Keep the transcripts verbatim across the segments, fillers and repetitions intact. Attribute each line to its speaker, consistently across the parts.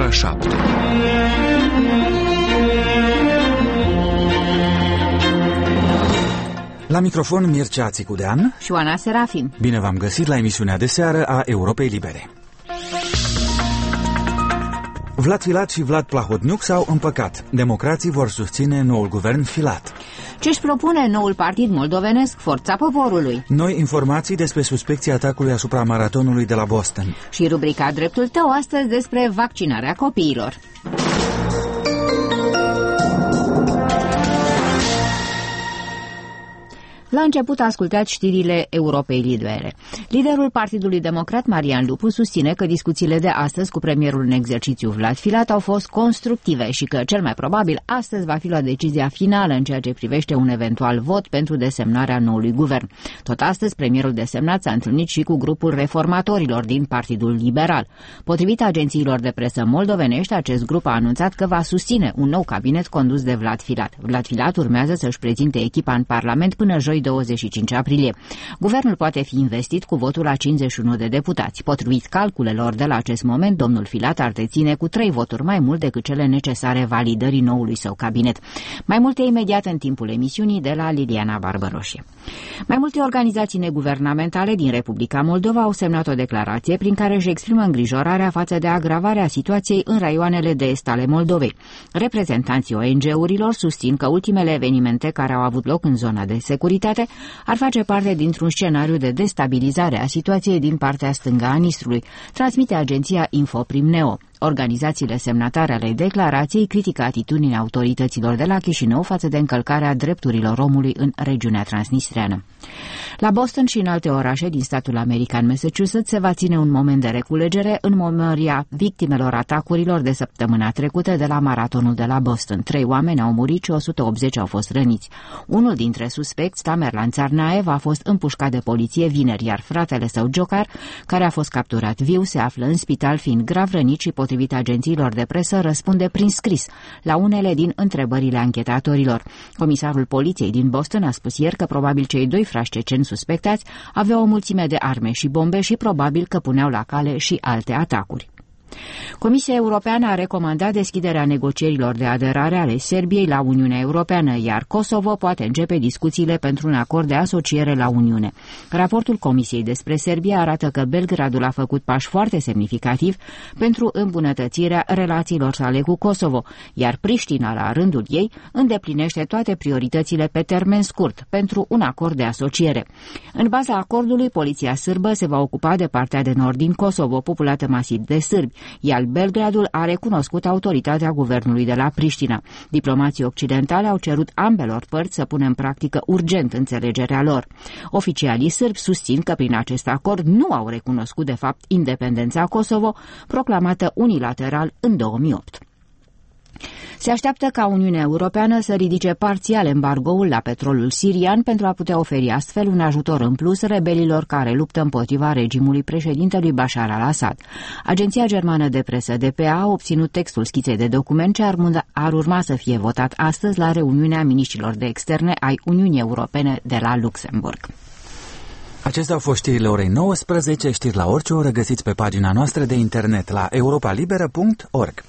Speaker 1: ora șapte.
Speaker 2: La microfon Mircea Țicudean
Speaker 3: și Oana Serafim.
Speaker 2: Bine v-am găsit la emisiunea de seară a Europei Libere. Vlad Filat și Vlad Plahotniuc s-au împăcat. Democrații vor susține noul guvern Filat.
Speaker 3: Ce-și propune noul partid moldovenesc, Forța Poporului?
Speaker 2: Noi informații despre suspecția atacului asupra maratonului de la Boston.
Speaker 3: Și rubrica Dreptul tău astăzi despre vaccinarea copiilor. La început ascultați știrile Europei Libere. Liderul Partidului Democrat, Marian Lupu, susține că discuțiile de astăzi cu premierul în exercițiu Vlad Filat au fost constructive și că, cel mai probabil, astăzi va fi luat decizia finală în ceea ce privește un eventual vot pentru desemnarea noului guvern. Tot astăzi, premierul desemnat s-a întâlnit și cu grupul reformatorilor din Partidul Liberal. Potrivit agențiilor de presă moldovenești, acest grup a anunțat că va susține un nou cabinet condus de Vlad Filat. Vlad Filat urmează să-și prezinte echipa în Parlament până joi douăzeci și cinci aprilie. Guvernul poate fi investit cu votul a cincizeci și unu de deputați. Potrivit calculelor de la acest moment, domnul Filat ar deține cu trei voturi mai mult decât cele necesare validării noului său cabinet. Mai multe imediat în timpul emisiunii de la Liliana Barbăroșie. Mai multe organizații neguvernamentale din Republica Moldova au semnat o declarație prin care își exprimă îngrijorarea față de agravarea situației în raioanele de est ale Moldovei. Reprezentanții O N G-urilor susțin că ultimele evenimente care au avut loc în zona de securitate ar face parte dintr-un scenariu de destabilizare a situației din partea stângă a Nistrului, transmite agenția Infoprim-Neo. Organizațiile semnatare ale declarației critică atitudinea autorităților de la Chișinău față de încălcarea drepturilor omului în regiunea transnistreană. La Boston și în alte orașe din statul american Massachusetts se va ține un moment de reculegere în memoria victimelor atacurilor de săptămâna trecută de la maratonul de la Boston. Trei oameni au murit și o sută optzeci au fost răniți. Unul dintre suspecți, Tamerlan Tsarnaev, a fost împușcat de poliție vineri, iar fratele său, Jocar, care a fost capturat viu, se află în spital fiind grav rănit și, potrivit agențiilor de presă, răspunde prin scris la unele din întrebările anchetatorilor. Comisarul poliției din Boston a spus ieri că probabil cei doi frați ceceni suspectați aveau o mulțime de arme și bombe și probabil că puneau la cale și alte atacuri. Comisia Europeană a recomandat deschiderea negocierilor de aderare ale Serbiei la Uniunea Europeană, iar Kosovo poate începe discuțiile pentru un acord de asociere la Uniune. Raportul Comisiei despre Serbia arată că Belgradul a făcut pași foarte semnificativi pentru îmbunătățirea relațiilor sale cu Kosovo, iar Priștina, la rândul ei, îndeplinește toate prioritățile pe termen scurt pentru un acord de asociere. În baza acordului, poliția sârbă se va ocupa de partea de nord din Kosovo, populată masiv de sârbi, iar Belgradul a recunoscut autoritatea guvernului de la Priștina. Diplomații occidentali au cerut ambelor părți să pună în practică urgent înțelegerea lor. Oficialii sârbi susțin că prin acest acord nu au recunoscut de fapt independența Kosovo, proclamată unilateral în două mii opt. Se așteaptă ca Uniunea Europeană să ridice parțial embargoul la petrolul sirian pentru a putea oferi astfel un ajutor în plus rebelilor care luptă împotriva regimului președintelui Bashar al-Assad. Agenția germană de presă D P A a obținut textul schiței de document ce ar, ar urma să fie votat astăzi la reuniunea miniștrilor de externe ai Uniunii Europene de la Luxemburg.
Speaker 2: Acestea au fost știrile orei nouăsprezece, știri la orice oră găsiți pe pagina noastră de internet la europa liberă punct org.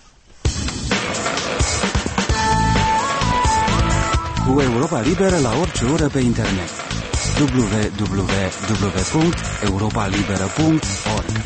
Speaker 2: Cu Europa Liberă la orice oră pe internet. w w w punct europa liberă punct org.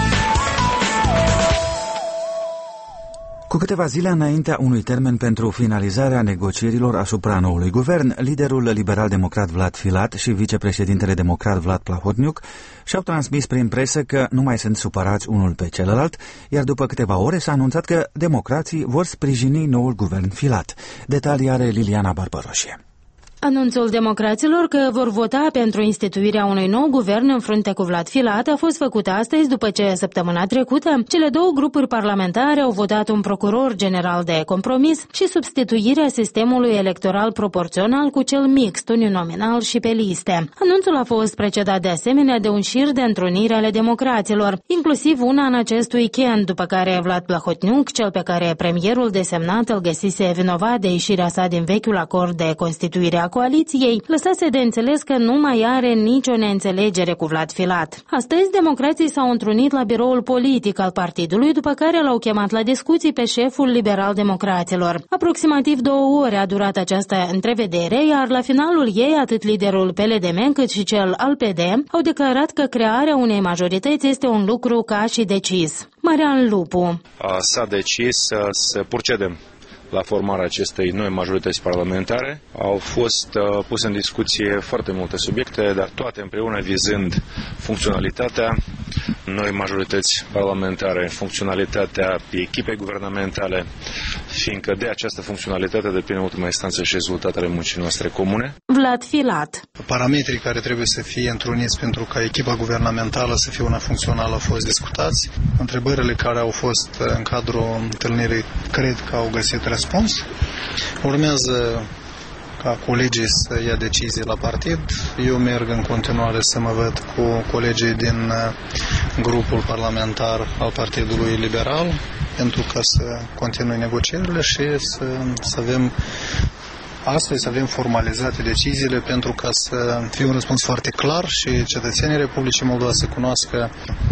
Speaker 2: Cu câteva zile înaintea unui termen pentru finalizarea negocierilor asupra noului guvern, liderul liberal-democrat Vlad Filat și vicepreședintele democrat Vlad Plahotniuc și-au transmis prin presă că nu mai sunt supărați unul pe celălalt, iar după câteva ore s-a anunțat că democrații vor sprijini noul guvern Filat. Detalii are Liliana Barbăroșie.
Speaker 4: Anunțul democraților că vor vota pentru instituirea unui nou guvern în frunte cu Vlad Filat a fost făcut astăzi după ce, săptămâna trecută, cele două grupuri parlamentare au votat un procuror general de compromis și substituirea sistemului electoral proporțional cu cel mixt, uninominal și pe liste. Anunțul a fost precedat de asemenea de un șir de întruniri ale democraților, inclusiv una în acest weekend, după care Vlad Plahotniuc, cel pe care premierul desemnat îl găsise vinovat de ieșirea sa din vechiul acord de constituire a a coaliției, lăsase de înțeles că nu mai are nicio neînțelegere cu Vlad Filat. Astăzi, democrații s-au întrunit la biroul politic al partidului, după care l-au chemat la discuții pe șeful liberal-democraților. Aproximativ două ore a durat această întrevedere, iar la finalul ei, atât liderul P L D M cât și cel al P D au declarat că crearea unei majorități este un lucru ca și decis. Marian Lupu.
Speaker 1: S-a decis să, să procedem la formarea acestei noi majorități parlamentare. Au fost uh, puse în discuție foarte multe subiecte, dar toate împreună vizând funcționalitatea noi majorități parlamentare, funcționalitatea echipei guvernamentale, fiindcă de această funcționalitate depinde în ultima instanță și rezultatele muncii noastre comune.
Speaker 4: Vlad Filat.
Speaker 5: Parametrii care trebuie să fie întruniți pentru ca echipa guvernamentală să fie una funcțională au fost discutați. Întrebările care au fost în cadrul întâlnirii cred că au găsit răspuns. Urmează ca colegii să ia decizii la partid. Eu merg în continuare să mă văd cu colegii din grupul parlamentar al Partidului Liberal pentru ca să continui negocierile și să, să avem astăzi să avem formalizate deciziile pentru ca să fie un răspuns foarte clar și cetățenii Republicii Moldova să cunoască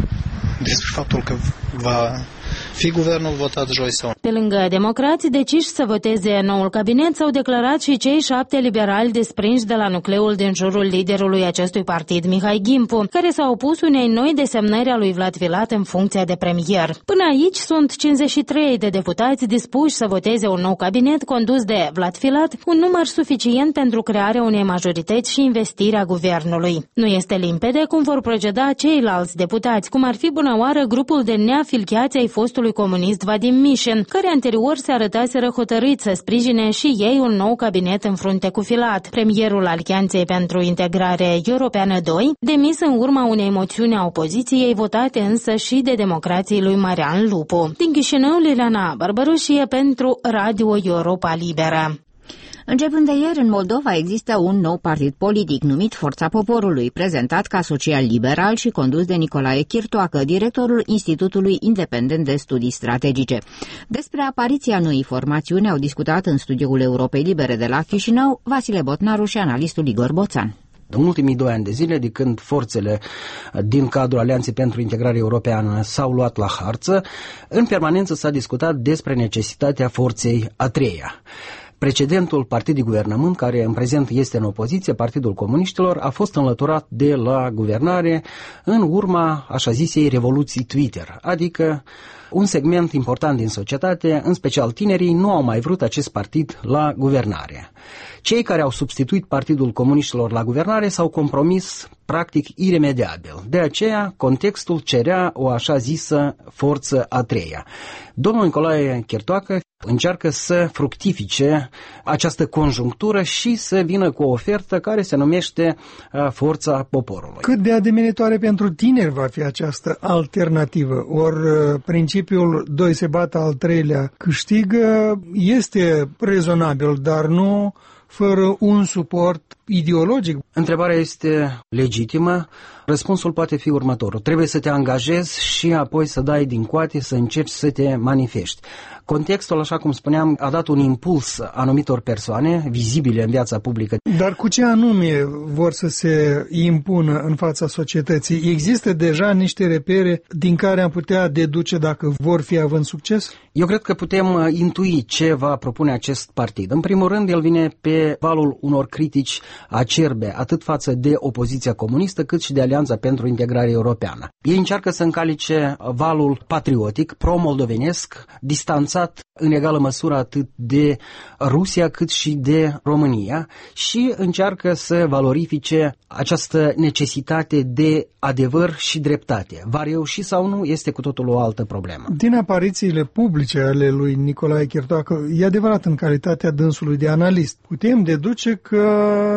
Speaker 5: despre faptul că va fi guvernul votat joi sau nu.
Speaker 4: Pe lângă democrații deciși să voteze noul cabinet, s-au declarat și cei șapte liberali desprinși de la nucleul din jurul liderului acestui partid, Mihai Gimpu, care s-au opus unei noi desemnări a lui Vlad Filat în funcția de premier. Până aici sunt cincizeci și trei de deputați dispuși să voteze un nou cabinet condus de Vlad Filat, un număr suficient pentru crearea unei majorități și investirea guvernului. Nu este limpede cum vor proceda ceilalți deputați, cum ar fi bună oară grupul de neafiliați ai fostului comunist Vadim Mișin, care anterior se arătaseră hotărâți să sprijine și ei un nou cabinet în frunte cu Filat. Premierul Alianței pentru Integrare Europeană doi, demis în urma unei moțiuni a opoziției, votate însă și de democrații lui Marian Lupu. Din Chișinău, Liliana Barbărușie pentru Radio Europa Liberă.
Speaker 3: Începând de ieri, în Moldova există un nou partid politic numit Forța Poporului, prezentat ca social-liberal și condus de Nicolae Chirtoacă, directorul Institutului Independent de Studii Strategice. Despre apariția noii formațiuni au discutat în studioul Europei Libere de la Chișinău Vasile Botnaru și analistul Igor Boțan.
Speaker 6: În ultimii doi ani de zile, de când forțele din cadrul Alianței pentru Integrare Europeană s-au luat la harță, în permanență s-a discutat despre necesitatea forței a treia. Precedentul partid de guvernământ, care în prezent este în opoziție, Partidul Comuniștilor, a fost înlăturat de la guvernare în urma așa zisei revoluții Twitter, adică un segment important din societate, în special tinerii, nu au mai vrut acest partid la guvernare. Cei care au substituit Partidul Comuniștilor la guvernare s-au compromis practic iremediabil. De aceea, contextul cerea o așa zisă forță a treia. Domnul Nicolae Chirtoacă încearcă să fructifice această conjunctură și să vină cu o ofertă care se numește Forța Poporului.
Speaker 7: Cât de ademenitoare pentru tineri va fi această alternativă? Ori principiul doi se bată, al treilea câștigă este rezonabil, dar nu fără un suport ideologic.
Speaker 6: Întrebarea este legitimă. Răspunsul poate fi următorul. Trebuie să te angajezi și apoi să dai din coate, să începi să te manifesti. Contextul, așa cum spuneam, a dat un impuls anumitor persoane vizibile în viața publică.
Speaker 7: Dar cu ce anume vor să se impună în fața societății? Există deja niște repere din care am putea deduce dacă vor fi având succes?
Speaker 6: Eu cred că putem intui ce va propune acest partid. În primul rând, el vine pe valul unor critici acerbe, atât față de opoziția comunistă, cât și de Alianța pentru Integrare Europeană. Ei încearcă să încalice valul patriotic, pro-moldovenesc, distanțat în egală măsură atât de Rusia cât și de România și încearcă să valorifice această necesitate de adevăr și dreptate. Va reuși sau nu este cu totul o altă problemă.
Speaker 7: Din aparițiile publice ale lui Nicolae Chirtoacă, e adevărat în calitatea dânsului de analist, putem deduce că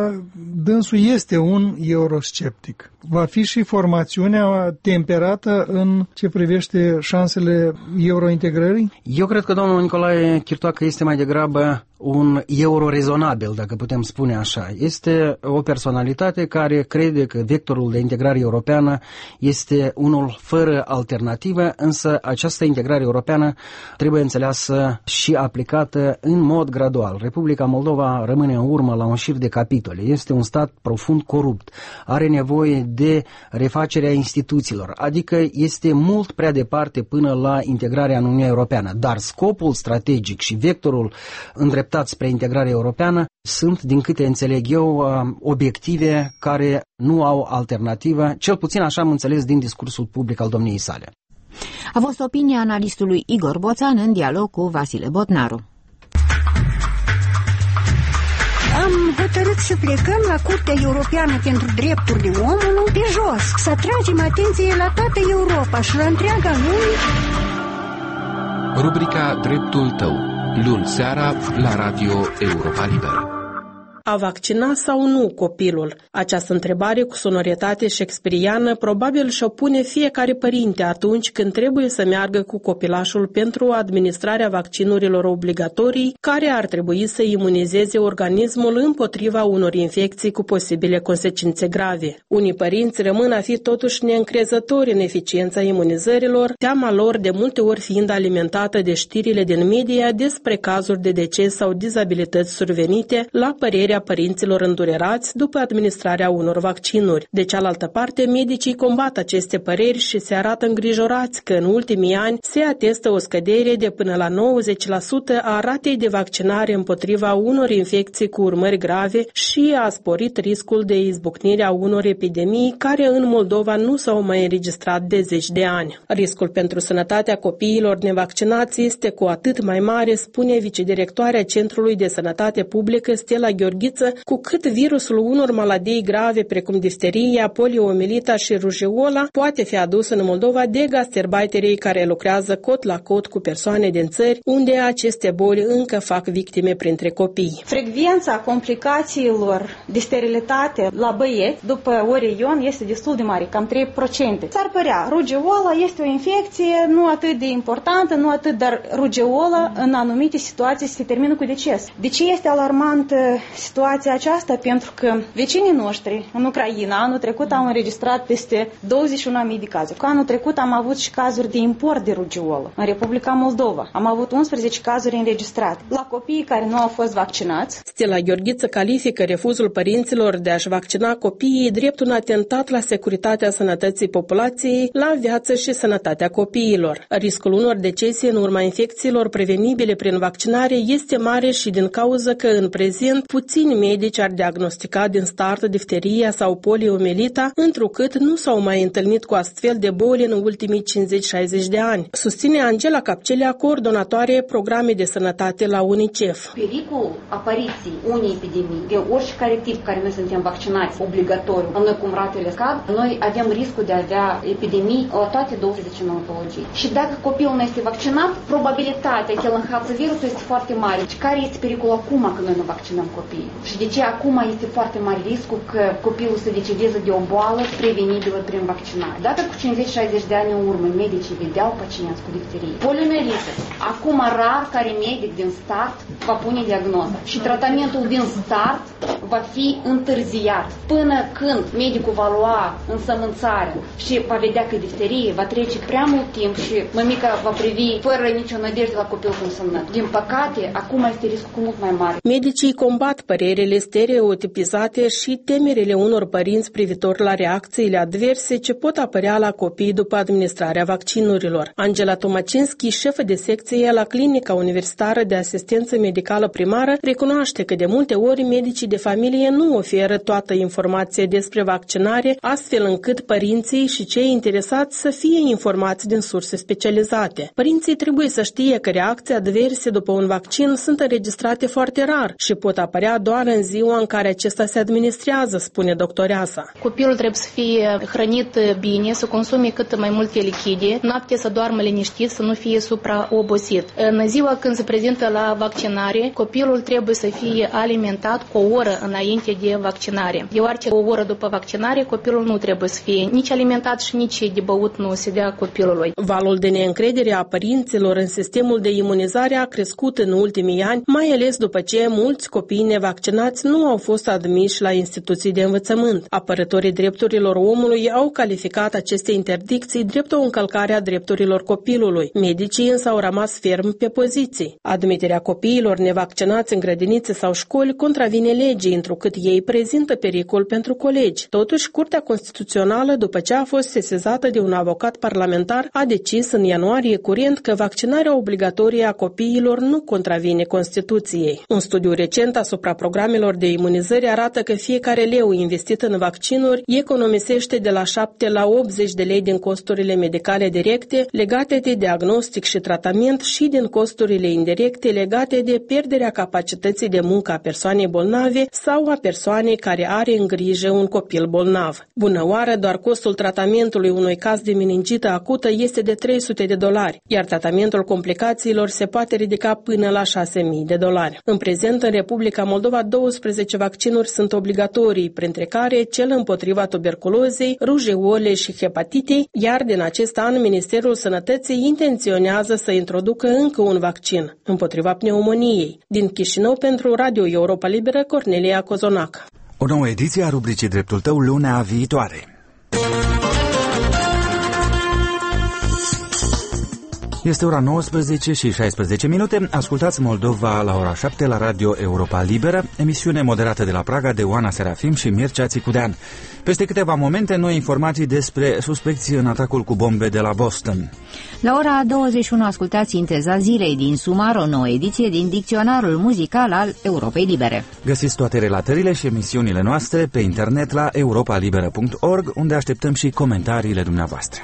Speaker 7: dânsul este un eurosceptic. Va fi și formațiunea temperată în ce privește șansele eurointegrării?
Speaker 6: Eu cred că domnul Nicolae Chirtoacă este mai degrabă un euro-rezonabil, dacă putem spune așa. Este o personalitate care crede că vectorul de integrare europeană este unul fără alternativă, însă această integrare europeană trebuie înțeleasă și aplicată în mod gradual. Republica Moldova rămâne rămâne în urmă la un șir de capitole. Este un stat profund corupt, are nevoie de refacerea instituțiilor, adică este mult prea departe până la integrarea în Uniunea Europeană. Dar scopul strategic și vectorul îndreptat spre integrarea europeană sunt, din câte înțeleg eu, obiective care nu au alternativă, cel puțin așa am înțeles din discursul public al domniei sale.
Speaker 3: A fost opinia analistului Igor Boțan în dialog cu Vasile Botnaru.
Speaker 8: Am hotărât să plecăm la Curtea Europeană pentru Drepturile Omului pe jos, să atragem atenție la toată Europa și la întreaga lume.
Speaker 9: Rubrica Dreptul tău, luni seara la Radio Europa Liberă.
Speaker 10: A vaccina sau nu copilul? Această întrebare cu sonoritate shakespeariană probabil și-o pune fiecare părinte atunci când trebuie să meargă cu copilașul pentru administrarea vaccinurilor obligatorii care ar trebui să imunizeze organismul împotriva unor infecții cu posibile consecințe grave. Unii părinți rămân a fi totuși neîncrezători în eficiența imunizărilor, teama lor de multe ori fiind alimentată de știrile din media despre cazuri de deces sau dizabilități survenite la părerea părinților îndurerați după administrarea unor vaccinuri. De cealaltă parte, medicii combat aceste păreri și se arată îngrijorați că în ultimii ani se atestă o scădere de până la nouăzeci la sută a ratei de vaccinare împotriva unor infecții cu urmări grave și a sporit riscul de izbucnire a unor epidemii care în Moldova nu s-au mai înregistrat de zeci de ani. Riscul pentru sănătatea copiilor nevaccinați este cu atât mai mare, spune vicedirectoarea Centrului de Sănătate Publică Stella Gheorghiță, cu cât virusul unor maladii grave precum difteria, poliomielita și rujeola poate fi adus în Moldova de gastarbeiterii care lucrează cot la cot cu persoane din țări unde aceste boli încă fac victime printre copii.
Speaker 11: Frecvența complicațiilor de sterilitate la băieți după Orion este destul de mare, cam trei la sută. S-ar părea, rujeola este o infecție nu atât de importantă, nu atât, dar rujeola în anumite situații se termină cu deces. De ce este alarmantă situația aceasta? Pentru că vecinii noștri în Ucraina anul trecut au înregistrat peste douăzeci și unu de mii de cazuri. Anul trecut am avut și cazuri de import de rujeolă în Republica Moldova. Am avut unsprezece cazuri înregistrate. La copiii care nu au fost vaccinați.
Speaker 10: Stella Gheorghiță califică refuzul părinților de a-și vaccina copiii drept un atentat la securitatea sănătății populației, la viață și sănătatea copiilor. Riscul unor decese în urma infecțiilor prevenibile prin vaccinare este mare și din cauza că în prezent puțini medici ar diagnostica din start difteria sau poliomielita, întrucât nu s-au mai întâlnit cu astfel de boli în ultimii cincizeci șaizeci de ani. Susține Angela Capcelea, coordonatoare programe de sănătate la UNICEF.
Speaker 12: Pericolul apariției unei epidemii, de oricare tip care noi suntem vaccinați obligatoriu, noi cum ratele scad, noi avem riscul de a avea epidemii la toate douăzeci și nouă patologii. Și dacă copilul nu este vaccinat, probabilitatea că el înhață virusul este foarte mare. Și care este pericolul acum când noi nu vaccinăm copiii? Și de ce acum este foarte mare riscul că copilul se decedeze de o boală prevenibilă prin vaccinare? Dacă cu cincizeci șaizeci de ani în urmă medicii vedeau pacienți cu difterie, poliomielită, acum rar care medic din start va pune diagnoza și tratamentul din start va fi întârziat. Până când medicul va lua însămânțarea și va vedea că difterie, va trece prea mult timp și mămica va privi fără nicio nădejde la copilul însemnat. Din păcate, acum este riscul cu mult mai mare.
Speaker 10: Medicii combat părerile stereotipizate și temerile unor părinți privitor la reacțiile adverse ce pot apărea la copii după administrarea vaccinurilor. Angela Tomacinski, șefă de secție la Clinica Universitară de Asistență Medicală Primară, recunoaște că de multe ori medicii de familie nu oferă toată informația despre vaccinare, astfel încât părinții și cei interesați să fie informați din surse specializate. Părinții trebuie să știe că reacții adverse după un vaccin sunt înregistrate foarte rar și pot apărea doar în ziua în care acesta se administrează, spune doctoreasa.
Speaker 13: Copilul trebuie să fie hrănit bine, să consume cât mai multe lichide, noaptea să doarmă liniștit, să nu fie supraobosit. În ziua când se prezintă la vaccinare, copilul trebuie să fie alimentat cu o oră înainte de vaccinare. Deoarece o oră după vaccinare, copilul nu trebuie să fie nici alimentat și nici de băut nu se dea copilului.
Speaker 10: Valul de neîncredere a părinților în sistemul de imunizare a crescut în ultimii ani, mai ales după ce mulți copii nevaccinați nu au fost admiși la instituții de învățământ. Apărătorii drepturilor omului au calificat aceste interdicții drept o încălcare a drepturilor copilului. Medicii însă au rămas ferm pe poziții. Admiterea copiilor nevaccinați în grădinițe sau școli contravine legii, întrucât ei prezintă pericol pentru colegi. Totuși, Curtea Constituțională, după ce a fost sesizată de un avocat parlamentar, a decis în ianuarie curent că vaccinarea obligatorie a copiilor nu contravine Constituției. Un studiu recent asupra programelor de imunizări arată că fiecare leu investit în vaccinuri economisește de la șapte la optzeci de lei din costurile medicale directe legate de diagnostic și tratament și din costurile indirecte legate de pierderea capacității de muncă a persoanei bolnave sau a persoanei care are în grijă un copil bolnav. Bună oară, doar costul tratamentului unui caz de meningită acută este de trei sute de dolari, iar tratamentul complicațiilor se poate ridica până la șase mii de dolari. În prezent, în Republica Moldova, douăsprezece vaccinuri sunt obligatorii, printre care cel împotriva tuberculozei, rujeolei și hepatitei, iar din acest an Ministerul Sănătății intenționează să introducă încă un vaccin împotriva pneumoniei. Din Chișinău, pentru Radio Europa Liberă, Cornelia Cozonac.
Speaker 2: O nouă ediție a rubricii Dreptul Tău luna viitoare. Este ora nouăsprezece și șaisprezece minute. Ascultați Moldova la ora șapte la Radio Europa Liberă, emisiune moderată de la Praga de Oana Serafim și Mircea Țicudean. Peste câteva momente, noi informații despre suspecții în atacul cu bombe de la Boston.
Speaker 3: La ora douăzeci și unu ascultați Sinteza Zilei din Sumar, o nouă ediție din Dicționarul Muzical al Europei Libere.
Speaker 2: Găsiți toate relatările și emisiunile noastre pe internet la europa liberă punct org, unde așteptăm și comentariile dumneavoastră.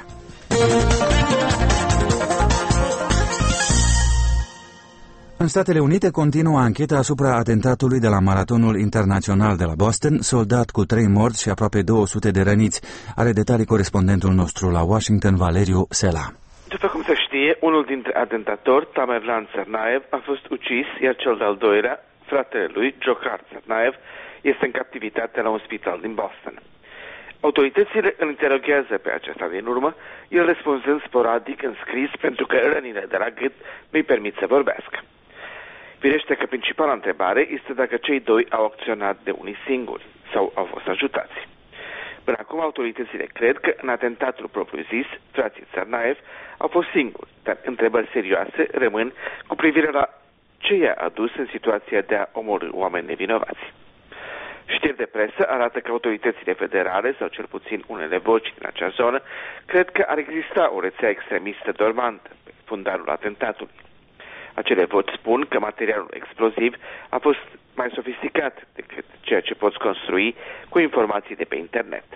Speaker 2: În Statele Unite continuă ancheta asupra atentatului de la Maratonul Internațional de la Boston, soldat cu trei morți și aproape două sute de răniți. Are detalii corespondentul nostru la Washington, Valeriu Sela.
Speaker 14: După cum se știe, unul dintre atentatori, Tamerlan Tsarnaev, a fost ucis, iar cel de-al doilea, fratele lui, Dzhokhar Tsarnaev, este în captivitate la un spital din Boston. Autoritățile îl interoghează pe acesta din urmă, el răspunzând sporadic în scris pentru că rănile de la gât nu-i permit să vorbească. Firește că principala întrebare este dacă cei doi au acționat de unii singuri sau au fost ajutați. Până acum, autoritățile cred că în atentatul propriu-zis, frații Tsarnaev au fost singuri, dar întrebări serioase rămân cu privire la ce i-a adus în situația de a omorî oameni nevinovați. Știri de presă arată că autoritățile federale, sau cel puțin unele voci din acea zonă, cred că ar exista o rețea extremistă dormantă pe fundarul atentatului. Acele voci spun că materialul exploziv a fost mai sofisticat decât ceea ce poți construi cu informații de pe internet.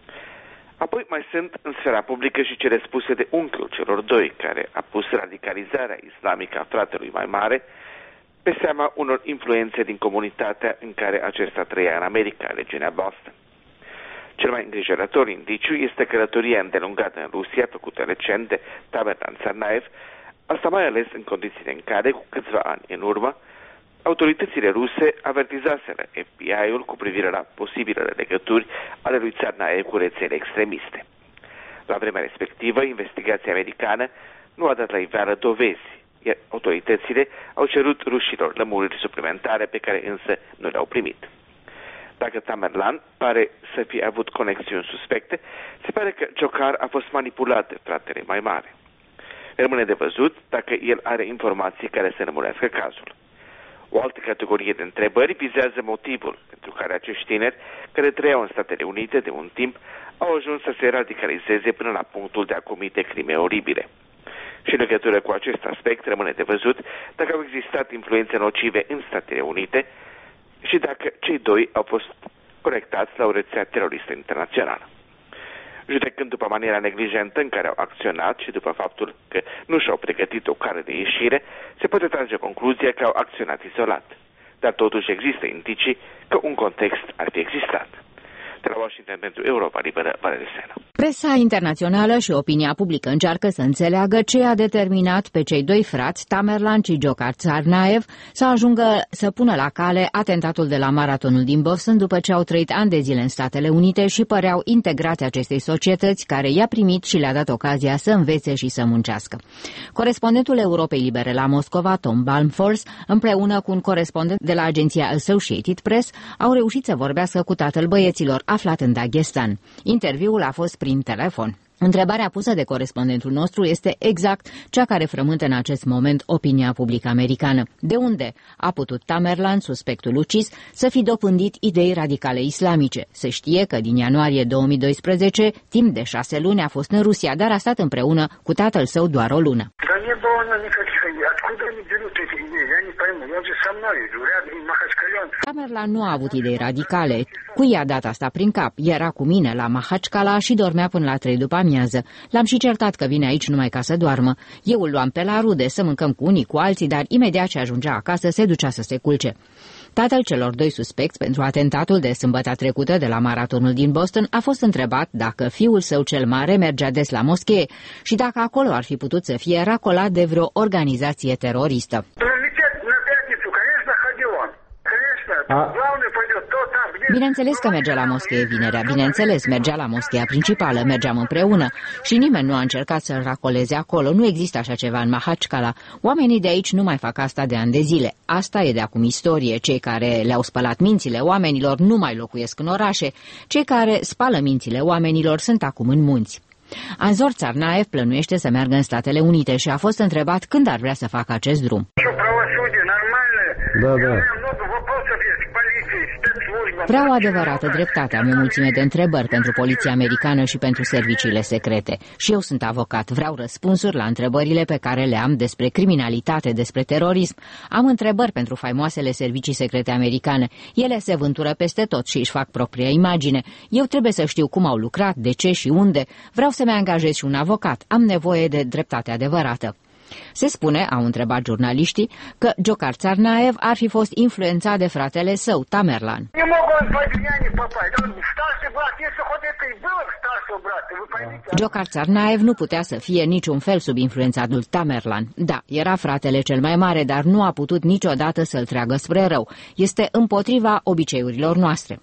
Speaker 14: Apoi mai sunt în sfera publică și cele spuse de unchiul celor doi, care a pus radicalizarea islamică a fratelui mai mare pe seama unor influențe din comunitatea în care acesta trăia în America, regiunea Boston. Cel mai îngrijorător indiciu este călătoria îndelungată în Rusia, făcută recent de Tamerlan Tsarnaev, asta mai ales în condițiile în care, cu câțiva ani în urmă, autoritățile ruse avertizaseră F B I-ul cu privire la posibilele legături ale lui Tsarnaev cu rețele extremiste. La vremea respectivă, investigația americană nu a dat la iveală dovezi, iar autoritățile au cerut rușilor lămuriri suplimentare pe care însă nu le-au primit. Dacă Tamerlan pare să fie avut conexiuni suspecte, se pare că Dzhokhar a fost manipulat de fratele mai mare. Rămâne de văzut dacă el are informații care să lămurească cazul. O altă categorie de întrebări vizează motivul pentru care acești tineri, care trăiau în Statele Unite de un timp, au ajuns să se radicalizeze până la punctul de a comite crime oribile. Și în legătură cu acest aspect rămâne de văzut dacă au existat influențe nocive în Statele Unite și dacă cei doi au fost conectați la o rețea teroristă internațională. Judecând după maniera neglijentă în care au acționat și după faptul că nu și-au pregătit o cale de ieșire, se poate trage concluzia că au acționat izolat. Dar totuși există indicii că un context ar fi existat. De la Washington pentru Europa Liberă, Valeriu Sena.
Speaker 3: Presa internațională și opinia publică încearcă să înțeleagă ce a determinat pe cei doi frați, Tamerlan și Dzhokhar Tsarnaev, să ajungă să pună la cale atentatul de la maratonul din Boston după ce au trăit ani de zile în Statele Unite și păreau integrați acestei societăți care i-a primit și le-a dat ocazia să învețe și să muncească. Corespondentul Europei Libere la Moscova, Tom Balmfors, împreună cu un corespondent de la agenția Associated Press, au reușit să vorbească cu tatăl băieților aflat în Dagestan. Interviul a fost prin telefon. Întrebarea pusă de corespondentul nostru este exact cea care frământă în acest moment opinia publică americană. De unde a putut Tamerlan, suspectul ucis, să fi dobândit idei radicale islamice? Se știe că din ianuarie două mii doisprezece, timp de șase luni, a fost în Rusia, dar a stat împreună cu tatăl său doar o lună. Tamerlan nu a avut idei radicale. Cui i-a dat asta prin cap? Era cu mine la Mahachkala și dormea până la trei după amiază. L-am și certat că vine aici numai ca să doarmă. Eu îl luam pe la rude să mâncăm cu unii, cu alții, dar imediat ce ajungea acasă se ducea să se culce. Tatăl celor doi suspecți pentru atentatul de sâmbătă trecută de la maratonul din Boston a fost întrebat dacă fiul său cel mare mergea des la moschee și dacă acolo ar fi putut să fie racolat de vreo organizație teroristă. Bineînțeles că mergea la moschee vinerea, bineînțeles, mergea la moschea principală, mergeam împreună și nimeni nu a încercat să-l racoleze acolo, nu există așa ceva în Mahachkala. Oamenii de aici nu mai fac asta de ani de zile. Asta e de acum istorie. Cei care le-au spălat mințile oamenilor nu mai locuiesc în orașe. Cei care spală mințile oamenilor sunt acum în munți. Anzor Tsarnaev plănuiește să meargă în Statele Unite și a fost întrebat când ar vrea să facă acest drum.
Speaker 15: Da, da.
Speaker 3: Vreau o adevărată dreptate, am o mulțime de întrebări pentru poliția americană și pentru serviciile secrete. Și eu sunt avocat, vreau răspunsuri la întrebările pe care le am despre criminalitate, despre terorism. Am întrebări pentru faimoasele servicii secrete americane. Ele se vântură peste tot și își fac propria imagine. Eu trebuie să știu cum au lucrat, de ce și unde. Vreau să-mi angajez și un avocat. Am nevoie de dreptate adevărată. Se spune, au întrebat jurnaliștii, că Dzhokhar Tsarnaev ar fi fost influențat de fratele său, Tamerlan. Dzhokhar Tsarnaev nu putea să fie niciun fel sub influența lui Tamerlan. Da, era fratele cel mai mare, dar nu a putut niciodată să-l treagă spre rău. Este împotriva obiceiurilor noastre.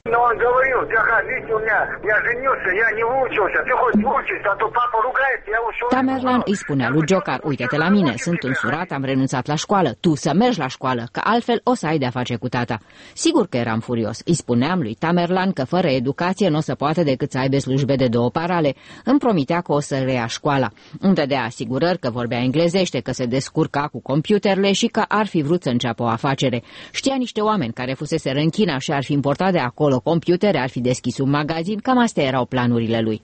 Speaker 3: Tamerlan îi spunea lui Dzhokhar, uite-te la mine, sunt însurat, am renunțat la școală, tu să mergi la școală, că altfel o să ai de-a face cu tata. Sigur că eram furios. Îi spuneam lui Tamerlan că fără educație nu o să poată decât să aibă slujbe de două parale. Îmi promitea că o să reia școala. Îmi dădea asigurări că vorbea englezește, că se descurca cu computerele și că ar fi vrut să înceapă o afacere. Știa niște oameni care fuseseră în China și ar fi importat de acolo computere, ar fi deschis un magazin, cam astea erau planurile lui.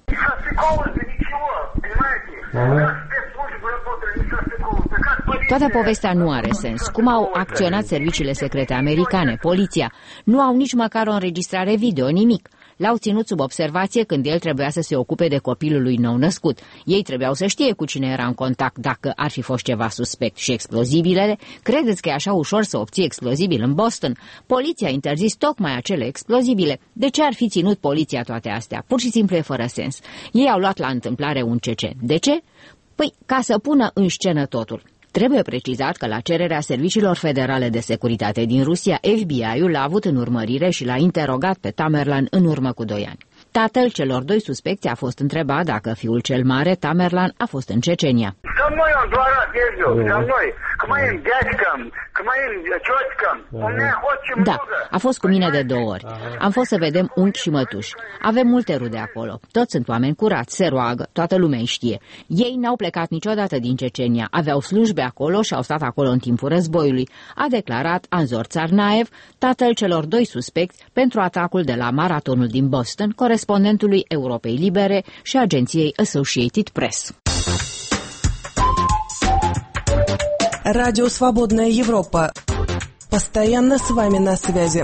Speaker 3: Toată povestea nu are sens. Cum au acționat serviciile secrete americane, poliția? Nu au nici măcar o înregistrare video, nimic. L-au ținut sub observație când el trebuia să se ocupe de copilul lui nou născut. Ei trebuiau să știe cu cine era în contact dacă ar fi fost ceva suspect. Și explozibilele? Credeți că e așa ușor să obții explozibil în Boston? Poliția a interzis tocmai acele explozibile. De ce ar fi ținut poliția toate astea? Pur și simplu e fără sens. Ei au luat la întâmplare un cecen. De ce? Păi, ca să pună în scenă totul. Trebuie precizat că la cererea Serviciilor Federale de Securitate din Rusia, F B I-ul l-a avut în urmărire și l-a interogat pe Tamerlan în urmă cu doi ani. Tatăl celor doi suspecți a fost întrebat dacă fiul cel mare, Tamerlan, a fost în Cecenia. Da, a fost cu mine de două ori. Am fost să vedem unchi și mătuși. Avem multe rude acolo. Toți sunt oameni curați, se roagă, toată lumea îi știe. Ei n-au plecat niciodată din Cecenia, aveau slujbe acolo și au stat acolo în timpul războiului, a declarat Anzor Tsarnaev, tatăl celor doi suspecți pentru atacul de la maratonul din Boston, corespondentului Europei Libere și agenției Associated Press.
Speaker 16: Радио «Свободная Европа». Постоянно с вами на связи.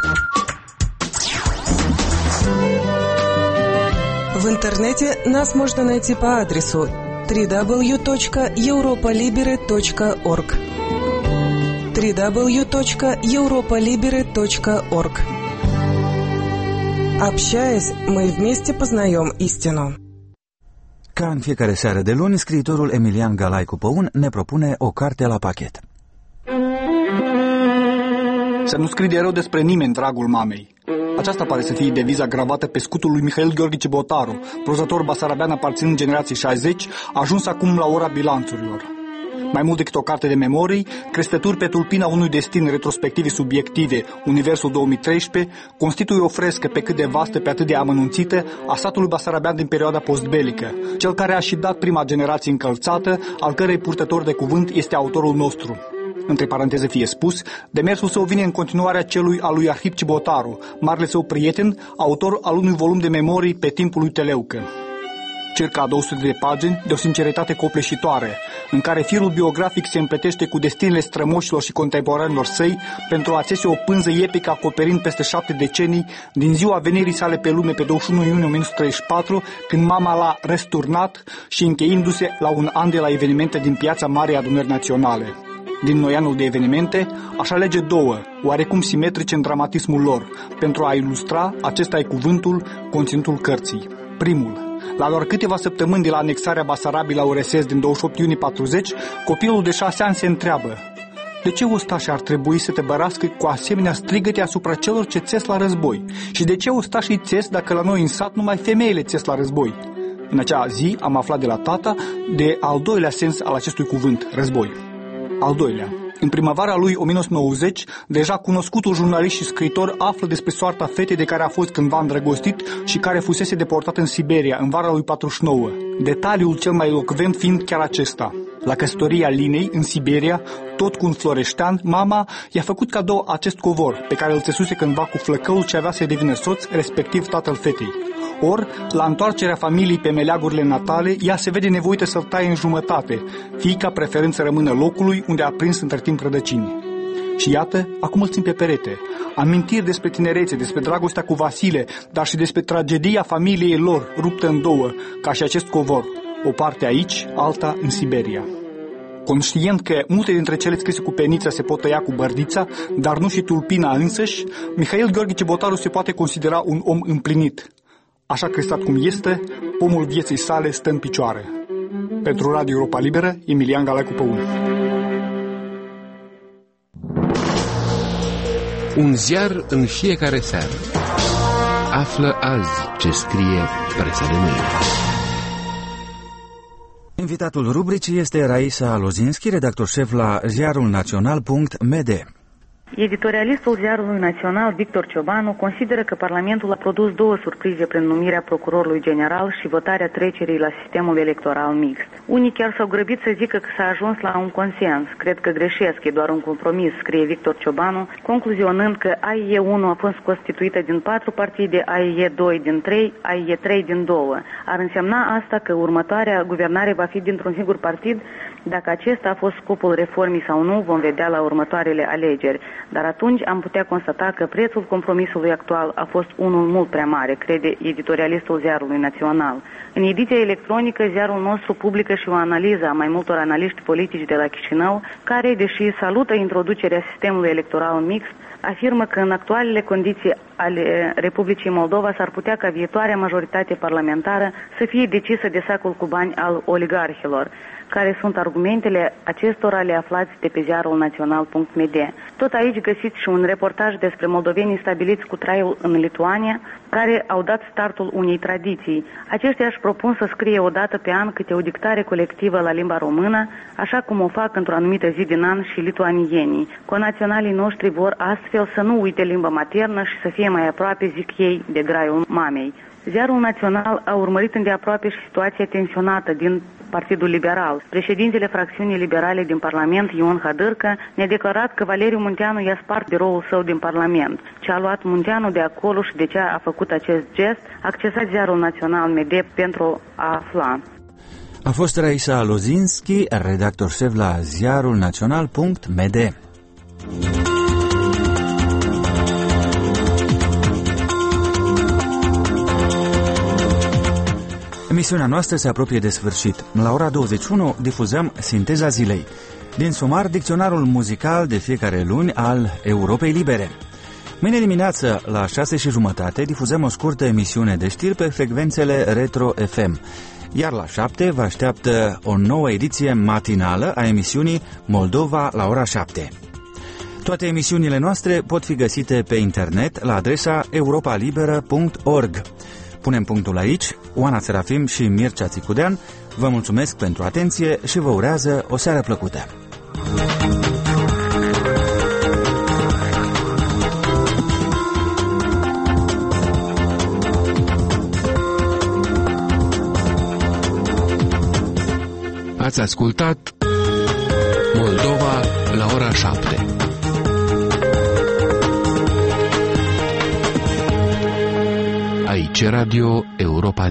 Speaker 16: В интернете нас можно найти по адресу дабл ю дабл ю дабл ю точка европа либере точка орг дабл ю дабл ю дабл ю точка европа либере точка орг. Общаясь, мы вместе познаем истину.
Speaker 2: Ca în fiecare seară de luni, scriitorul Emilian Galai Cupăun ne propune o carte la pachet.
Speaker 17: Să nu scrii de rău despre nimeni, dragul mamei. Aceasta pare să fie deviza gravată pe scutul lui Mihail Gheorghe Cibotaru, prozător basarabean aparținând generației șaizeci, ajuns acum la ora bilanțurilor. Mai mult decât o carte de memorii, crestături pe tulpina unui destin retrospective subiective, Universul două mii treisprezece, constituie o frescă pe cât de vastă, pe atât de amănunțită, a satului basarabean din perioada postbelică, cel care a și dat prima generație încălțată, al cărei purtător de cuvânt este autorul nostru. Între paranteze fie spus, demersul său vine în continuarea celui al lui Arhip Cibotaru, marele său prieten, autor al unui volum de memorii pe timpul lui Teleucă. Circa două sute de pagini de o sinceritate copleșitoare, în care firul biografic se împletește cu destinele strămoșilor și contemporanilor săi pentru a țese o pânză epică acoperind peste șapte decenii din ziua venirii sale pe lume pe douăzeci și unu iunie o mie nouă sute treizeci și patru, când mama l-a răsturnat și încheindu-se la un an de la evenimente din Piața Marei Adunări Naționale. Din noianul de evenimente, aș alege două, oarecum simetrice în dramatismul lor, pentru a ilustra, acesta e cuvântul, conținutul cărții. Primul. La doar câteva săptămâni de la anexarea Basarabiei la U R S S din douăzeci și opt iunie patruzeci, copilul de șase ani se întreabă: de ce ostașii ar trebui să te bărască cu asemenea strigăte asupra celor ce țes la război? Și de ce ostașii țes dacă la noi în sat numai femeile țes la război? În acea zi am aflat de la tata de al doilea sens al acestui cuvânt, război. Al doilea. În primăvara lui o mie nouă sute nouăzeci, deja cunoscutul jurnalist și scriitor află despre soarta fetei de care a fost cândva îndrăgostit și care fusese deportat în Siberia în vara lui patruzeci și nouă. Detaliul cel mai elocvent fiind chiar acesta. La căsătoria Linei, în Siberia, tot cu un floreștean, mama i-a făcut cadou acest covor, pe care îl țesuse cândva cu flăcăul ce avea să devină soț, respectiv tatăl fetei. Or, la întoarcerea familiei pe meleagurile natale, ea se vede nevoită să-l taie în jumătate, fiica preferând să rămână locului unde a prins între timp rădăcini. Și iată, acum îl țin pe perete. Amintiri despre tinerețe, despre dragostea cu Vasile, dar și despre tragedia familiei lor, ruptă în două, ca și acest covor, o parte aici, alta în Siberia. Conștient că multe dintre cele scrise cu penița se pot tăia cu bărdița, dar nu și tulpina însăși, Mihail Gheorghe Cibotaru se poate considera un om împlinit. Așa crestat cum este, pomul vieții sale stă în picioare. Pentru Radio Europa Liberă, Emilian Galai Cupăun.
Speaker 9: Un ziar în fiecare seară. Află azi ce scrie presa de mâine.
Speaker 2: Invitatul rubricii este Raisa Lozinski, redactor șef la ziarul național punct m d.
Speaker 18: Editorialistul Ziarului Național, Victor Ciobanu, consideră că Parlamentul a produs două surprize prin numirea procurorului general și votarea trecerii la sistemul electoral mixt. Unii chiar s-au grăbit să zică că s-a ajuns la un consens. Cred că greșesc, e doar un compromis, scrie Victor Ciobanu, concluzionând că A I E unu a fost constituită din patru partide, A I E doi din trei, A I E trei din două. Ar însemna asta că următoarea guvernare va fi dintr-un singur partid? Dacă acesta a fost scopul reformii sau nu, vom vedea la următoarele alegeri. Dar atunci am putea constata că prețul compromisului actual a fost unul mult prea mare, crede editorialistul Ziarului Național. În ediția electronică, ziarul nostru publică și o analiză a mai multor analiști politici de la Chișinău, care, deși salută introducerea sistemului electoral mixt, afirmă că în actualele condiții ale Republicii Moldova s-ar putea ca viitoarea majoritate parlamentară să fie decisă de sacul cu bani al oligarhilor. Care sunt argumentele acestora, le aflați de pe ziarul național punct m d. Tot aici găsiți și un reportaj despre moldovenii stabiliți cu traiul în Lituania, care au dat startul unei tradiții. Aceștia își propun să scrie o dată pe an câte o dictare colectivă la limba română, așa cum o fac într-o anumită zi din an și lituanienii. Conaționalii noștri vor astfel să nu uite limba maternă și să fie mai aproape, zic ei, de graiul mamei. Ziarul Național a urmărit îndeaproape și situația tensionată din Partidul Liberal. Președintele fracțiunii liberale din Parlament, Ion Hadârcă, ne-a declarat că Valeriu Munteanu i-a spart biroul său din Parlament. Ce a luat Munteanu de acolo și de ce a făcut acest gest, accesați ziarul Național M D pentru a afla.
Speaker 2: A fost Raisa Lozinski, redactor șef la ziarul național punct m d. Emisiunea noastră se apropie de sfârșit. La ora douăzeci și unu difuzăm Sinteza zilei. Din sumar, dicționarul muzical de fiecare luni al Europei Libere. Mâine dimineață, la șase și jumătate, difuzăm o scurtă emisiune de știri pe frecvențele Retro F M. Iar la șapte vă așteaptă o nouă ediție matinală a emisiunii Moldova la ora șapte. Toate emisiunile noastre pot fi găsite pe internet la adresa europa liberă punct org. Punem punctul aici. Oana Serafim și Mircea Țicudean vă mulțumesc pentru atenție și vă urează o seară plăcută.
Speaker 9: Ați ascultat Moldova la ora șapte. Aici Radio Europa